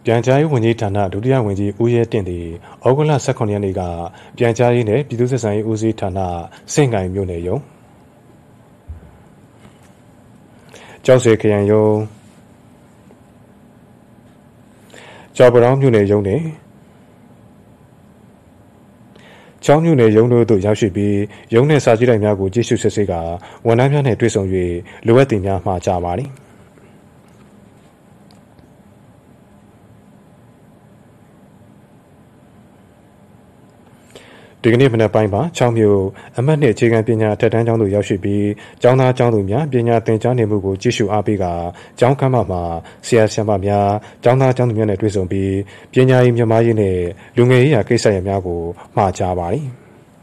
ပြန်ကြားရေးဝန်ကြီးဌာနဒုတိယဝန်ကြီးဦးရဲတင့်သည်ဩဂုတ်လ18ရက်နေ့ကပြန်ကြားရေးနှင့်ပြည်သူ့ဆက်ဆံရေးဦးစီးဌာနစင့်ကိုင်မြို့နယ်ရုံးကျောက်ဆည်ခရိုင်ရုံးကျောက်ပတောင်းမြို့နယ်ရုံးနှင့်ချောင်းမြို့နယ်ရုံးတို့သို့ရောက်ရှိပြီးရုံးနှင့်စာကြည့်တိုက်များကိုကြည့်ရှုစစ်ဆေးကာဝန်ထမ်းများနှင့်တွေ့ဆုံ၍လိုအပ်သည်များမှာကြားပါသည်ဒီကနေ့မနက်ပိုင်းမှာ6မြို့အမှတ်2အခြေခံပညာအထက်တန်းကျောင်းသို့ရောက်ရှိပြီးကျောင်းသားကျောင်းသူများပညာသင်ကြားနေမှုကိုကြည့်ရှုအားပေးကာကျောင်းခန်းမမှာဆရာဆရာမများကျောင်းသားကျောင်းသူများနဲ့တွေ့ဆုံပြီးပညာရေးမြမရေးနဲ့လူငယ်ရေးရာကိစ္စရပ်များကိုမှာကြားပါသည်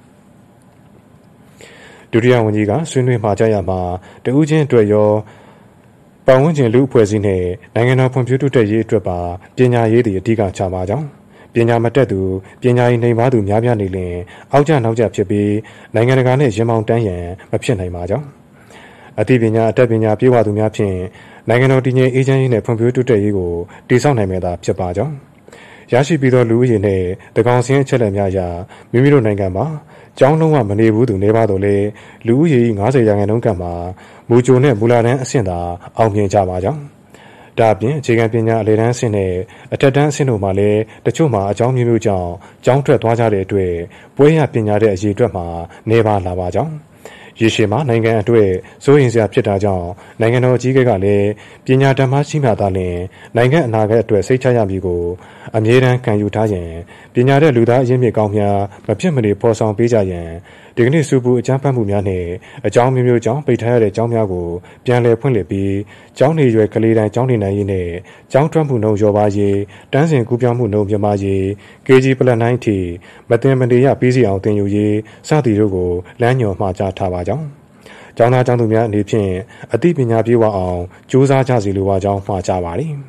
ဒုတိယဝန်ကြီးကဆွေးနွေးမှာကြားရမှာတဦးချင်းအတွက်ရောပတ်ဝန်းကျင်လူအဖွဲ့အစည်းနဲ့နိုင်ငံတော်ဖွံ့ဖြိုးတိုးတက်ရေးအတွက်ပါပညာရေးသည်အဓိကချပါကြောင်းပညာမတတ်သူပညာရေးနှိမ်ပါသူများပြားနေလျင်အောက်ကျနောက်ကျဖြစ်ပြီးနိုင်ငံတကာနဲ့ရင်မောင်တန်းရန်မဖြစ်နိုင်ပါကြောင်းအသိပညာအတတ်ပညာပြေဝသူများဖြင့်နိုင်ငံတော်တည်ငြိမ်အေးချမ်းရေးနဲ့ဖွံ့ဖြိုးတိုးတက်ရေးကိုတည်ဆောက်နိုင်မယ်သာဖြစ်ပါကြောင်းရရှိပြီးသောလူဦးရေနဲ့တကောင်စင်းအချက်လက်များအရမိမိတို့နိုင်ငံမှာကျောင်းလုံးဝမနေဘူးသူနေပါတော့လေလူဦးရေ90ရာခိုင်နှုန်းကမှာမူကြိုနဲ့မူလာတန်းအဆင့်သာအောင်မြင်ကြပါကြောင်းဒါအပြင်အခြေခံပညာအလယ်တန်းအဆင့်နဲ့အထက်တန်းအဆင့်တို့မှာလည်းတချို့မှာအကြောင်းမျိုးကြောင့်ကျောင်းထွက်သွားကြတဲ့အတွက်ပွဲရပညာတဲ့အရေးအတွက်မှာနေပါလာပါကြောင်းရေရှည်မှာနိုင်ငံအတွက်စိုးရိမ်စရာဖြစ်တာကြောင့်နိုင်ငံတော်အကြီးအကဲကလည်းပညာတတ်မှရှိမှသာလျှင်နိုင်ငံအနာဂတ်အတွက်စိတ်ချရမည်ကိုအမြဲတမ်းခံယူထားရန်ပညာတဲ့လူသားအရင်းမြစ်ကောင်းများမဖြစ်မနေဖော်ဆောင်ပေးကြရန်ဒီကနေ့စူပူအကြမ်းဖက်မှုများနဲ့အကြောင်းမျိုးကြောင့်ပိတ်ထားရတဲ့ကျောင်းများကိုပြန်လည်ဖွင့်လှစ်ပြီးကျောင်းနေရွယ်ကလေးတိုင်းကျောင်းနေနိုင်ရေးနဲ့ကျောင်းထွက်မှုနှုန်းလျော့ပါးရေးတန်းစဉ်ကူးပြောင်းမှုနှုန်းမြင့်မားရေး KG +9 အထိမတင်မနေရပြီးစီအောင်သင်ယူရေးစသည်တို့ကိုလမ်းညွှန်မှာကြားထားပါကြောင်းကျောင်းသားကျောင်းသူများအနေဖြင့်အသိပညာပြေဝအောင်ကြိုးစားကြစီလိုပါကြောင်းမှာကြားပါသည်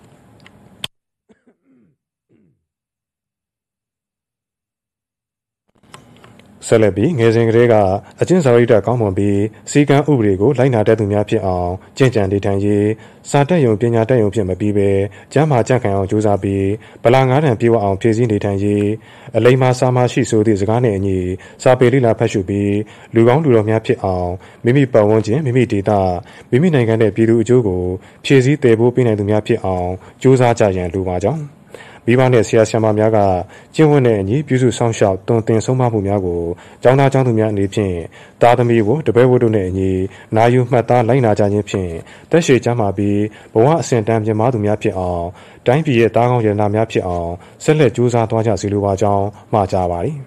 ဆက်လက်ပြီးငယ်စဉ်ကလေးကအကျင့်စာရိတ္တကောင်းမွန်ပြီးစီကံဥပဒေကိုလိုက်နာတတ်သူများဖြစ်အောင်ကျင့်ကြံနေထိုင်ရေးစာတက်ယုံပညာတက်ယုံဖြစ်မပြီးပဲကျမ်းမာကြံ့ခိုင်အောင်ကြိုးစားပြီးဗလာ9တန်ပြေဝအောင်ဖြည့်ဆည်းနေထိုင်ရေးအလိမ္မာစာမရှိဆိုသည့်စကားနှင့်အညီစာပေလိလာဖတ်ရှုပြီးလူကောင်းလူတော်များဖြစ်အောင်မိမိပတ်ဝန်းကျင်မိမိဒေသမိမိနိုင်ငံနဲ့ပြည်သူအကျိုးကိုဖြည့်ဆည်းတည်ဖို့ပေးနိုင်သူများဖြစ်အောင်ကြိုးစားကြရန်လိုပါကြောင်းမိဘနဲ့ဆရာဆရာမများကကျင့်ဝတ်နဲ့အညီပြုစုဆောင်ရှောက်တွင်တင်ဆုံးမမှုများကိုကျောင်းသားကျောင်းသူများအနေဖြင့်သားသမီးကိုတပည့်ဝတ်တို့နဲ့အညီနာယူမှတ်သားလိုက်နာကြခြင်းဖြင့်တက်ရှိကျမ်းမာပြီးဘဝအစဉ်တန်းမြင့်မားသူများဖြစ်အောင်တိုင်းပြည်ရဲ့သားကောင်းရတနာများဖြစ်အောင်ဆက်လက်ကြိုးစားသွားကြစီလိုပါကြောင်းမှာကြားပါသည်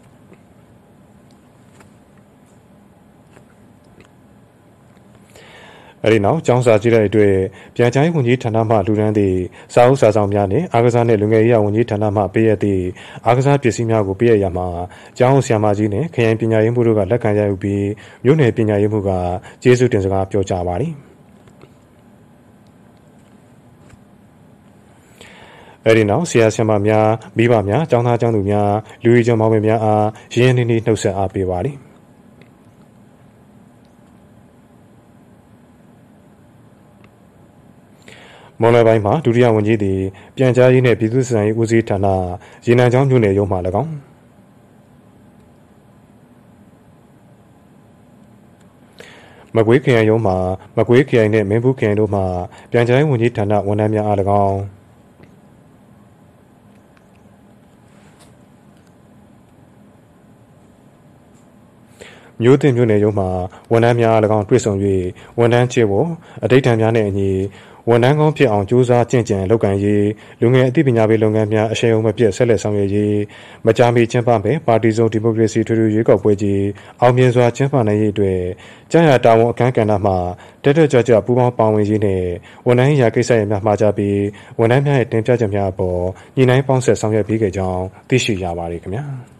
အဲဒီနောက်ကျောင်းစာကြည့်တဲ့အတွက်ပြန်ကြားရေးဝန်ကြီးဌာနမှလူဒန်းသည့်စာအုပ်စာဆောင်များနှင့်အားကစားနှင့်လူငယ်ရေးဝန်ကြီးဌာနမှပေးအပ်သည့်အားကစားပစ္စည်းများကိုပေးအပ်ရမှာကျောင်းဆရာမကြီးနှင့်ခရိုင်ပညာရေးမှူးတို့ကလက်ခံရယူပြီးမြို့နယ်ပညာရေးမှူးကကျေးဇူးတင်စကားပြောကြားပါသည်အဲဒီနောက်ဆရာဆရာမများမိဘများကျောင်းသားကျောင်းသူများလူကြီးကျောင်းမောင်မယ်များအားရင်းရင်းနှီးနှီးနှုတ်ဆက်အားပေးပါသည်မွန်လယ်ပိုင်းမှာဒုတိယဝန်ကြီးသည်ပြန်ကြားရေးနှင့်ပြည်သူ့ဆက်ဆံရေးဦးစီးဌာနရေနံချောင်းမြို့နယ်ရုံးမှ၎င်းမကွေးခရိုင်ရုံးမှမကွေးခရိုင်နှင့်မင်းဘူးခရိုင်တို့မှပြန်ကြားရေးဝန်ကြီးဌာနဝန်ထမ်းများအား၎င်းမြို့သစ်မြို့နယ်ရုံးမှဝန်ထမ်းများအား၎င်းတွေ့ဆုံ၍ဝန်ထမ်းချေဖို့အဓိဋ္ဌာန်များနှင့်အညီဝန်ထမ်းကောင်းဖြစ်အောင်ကြိုးစားကျင့်ကြံလုပ်ကိုင်ရေးလူငယ်အသိပညာပေးလုပ်ငန်းများအရှိန်အဟုန်မပြတ်ဆက်လက်ဆောင်ရွက်ရေးမကြာမီကျင်းပမယ့်ပါတီစုံဒီမိုကရေစီထွေထွေရွေးကောက်ပွဲကြီးအောင်မြင်စွာကျင်းပနိုင်ရေးအတွက်ကြာရတာဝန်အခမ်းကဏ္ဍမှတက်တက်ကြွကြွပူးပေါင်းပါဝင်ရေးနဲ့ဝန်ထမ်းရာကိစ္စရပ်များမှာကြပြီးဝန်ထမ်းများရဲ့တင်ပြချက်များအပေါ်ညှိနှိုင်းပေါင်းဆက်ဆောင်ရွက်ပေးခဲ့ကြောင်းသိရှိရပါတယ်ခင်ဗျာ